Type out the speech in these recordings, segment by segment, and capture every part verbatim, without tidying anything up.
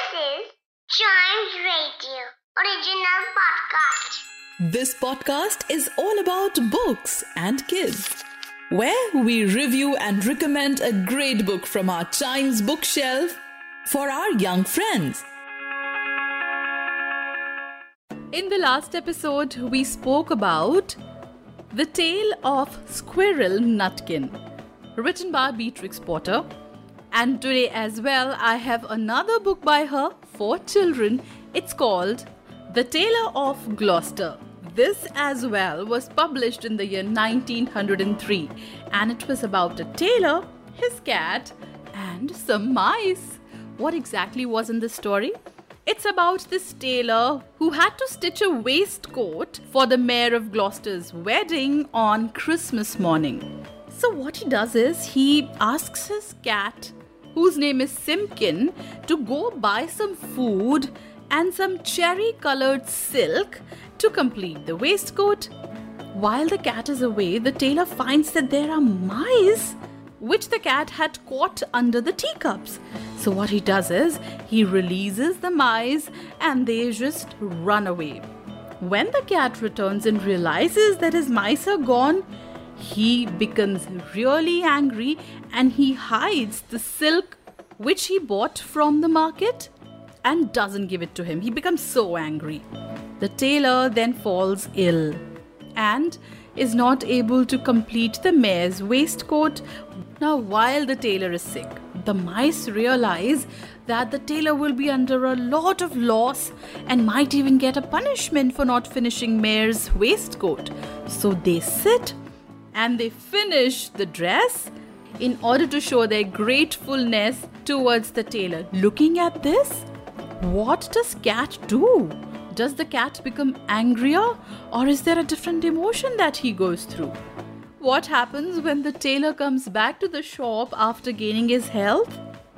This is Chimes Radio original podcast. This podcast is all about books and kids, where we review and recommend a great book from our Chimes bookshelf for our young friends. In the last episode, we spoke about The Tale of Squirrel Nutkin, written by Beatrix Potter. And today as well, I have another book by her for children. It's called The Tailor of Gloucester. This as well was published in the year nineteen oh three, and it was about a tailor, his cat, and some mice. What exactly was in the story? It's about this tailor who had to stitch a waistcoat for the Mayor of Gloucester's wedding on Christmas morning. So what he does is he asks his cat, whose name is Simpkin, to go buy some food and some cherry-colored silk to complete the waistcoat. While the cat is away, the tailor finds that there are mice which the cat had caught under the teacups. So what he does is he releases the mice and they just run away. When the cat returns and realizes that his mice are gone, he becomes really angry and he hides the silk which he bought from the market and doesn't give it to him. He becomes so angry. The tailor then falls ill and is not able to complete the mayor's waistcoat. Now, while the tailor is sick, the mice realize that the tailor will be under a lot of loss and might even get a punishment for not finishing mayor's waistcoat. So they sit and they finish the dress in order to show their gratefulness towards the tailor. Looking at this, what does cat do? Does the cat become angrier, or is there a different emotion that he goes through? What happens when the tailor comes back to the shop after gaining his health?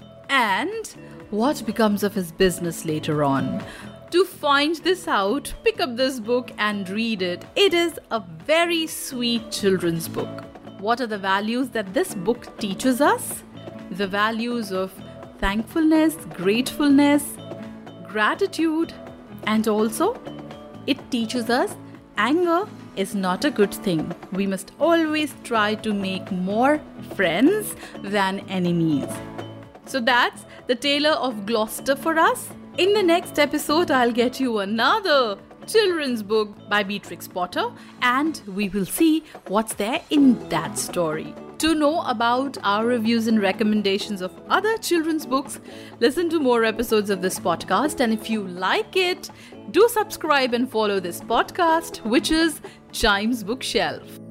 And what becomes of his business later on? To find this out, pick up this book and read it. It is a very sweet children's book. What are the values that this book teaches us? The values of thankfulness, gratefulness, gratitude, and also it teaches us anger is not a good thing. We must always try to make more friends than enemies. So that's The Tailor of Gloucester for us. In the next episode, I'll get you another children's book by Beatrix Potter, and we will see what's there in that story. To know about our reviews and recommendations of other children's books, listen to more episodes of this podcast, and if you like it, do subscribe and follow this podcast, which is Chimes Bookshelf.